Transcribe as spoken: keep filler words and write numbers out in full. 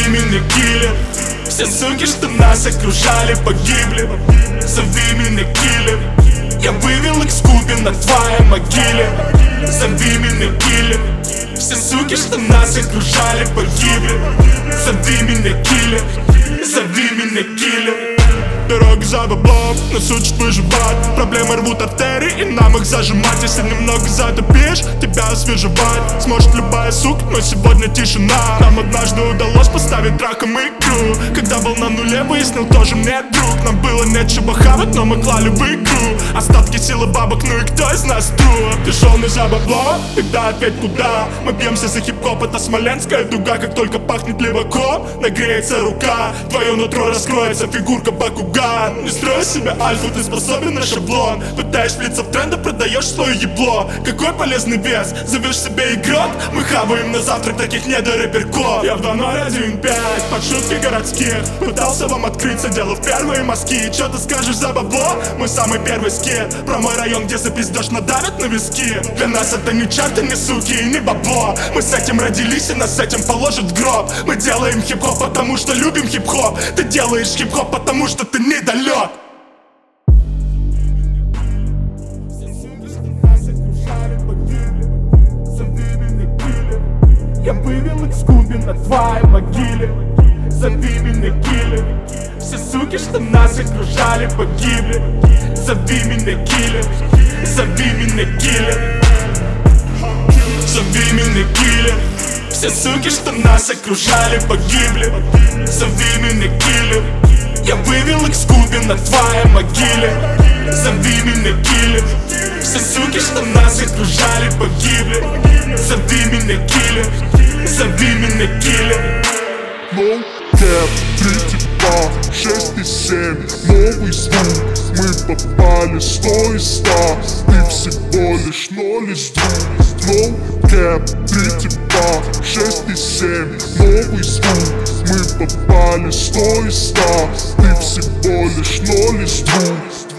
меня киллер. Все суки, что нас окружали, погибли. Зови меня киллер. Я вывел их с Куби на твоей могиле. Зови меня киллер. Все суки, что нас окружали, погибли. Зови меня киллер. Зови меня киллер. Дорога за баблом, нас учат выживать. Проблемы рвут артерии, и нам их зажимать. Если немного затопишь, тебя освежевать сможет любая сука, но сегодня тишина. Нам однажды удалось поставить раком икру. Когда был на нуле, выяснил, тоже мне друг. Нам было нечего хавать, но мы клали в игру. Остатки силы бабок, ну и кто из нас труп? Ты шел за бабло? Тогда опять куда? Мы бьемся за хип-хоп, это смоленская дуга. Как только пахнет леваком, нагреется рука. Твое нутро раскроется, фигурка Бакуган. Не строй себя альфу, ты способен на шаблон. Пытаешь влиться в тренды, продаешь свое ебло. Какой полезный вес, зовешь себе игрок? Мы хаваем на завтрак таких недорэперков. Я в два ноль один пять, под шутки городских пытался вам открыться, делав первые мазки. Чё ты скажешь за бабло? Мы самый первый скет. Про мой район, где за пиздёж надавят на виски. Для нас это не чарты, не суки и не бабло. Мы с этим родились и нас с этим положат в гроб. Мы делаем хип-хоп, потому что любим хип-хоп. Ты делаешь хип-хоп, потому что ты недалек. Я вывел их с Куби на твоей могиле. Зови меня киллер. Все суки, что нас окружали, погибли. Зови меня киллер. Зови меня киллер. Зови меня киллер. Все суки, что нас окружали, погибли. Зови меня киллер. Я вывел их с Куби на твоей могиле. Зови меня киллер. Все суки, что нас окружали, погибли. Зови меня киллер. Зови меня киллер. No cap, три типа, шесть и семь, новый звук. Мы попали сто из ста, ты всего лишь ноль из двух. No cap, три типа, шесть и семь, новый звук. Мы попали сто из ста, ты всего лишь ноль из двух.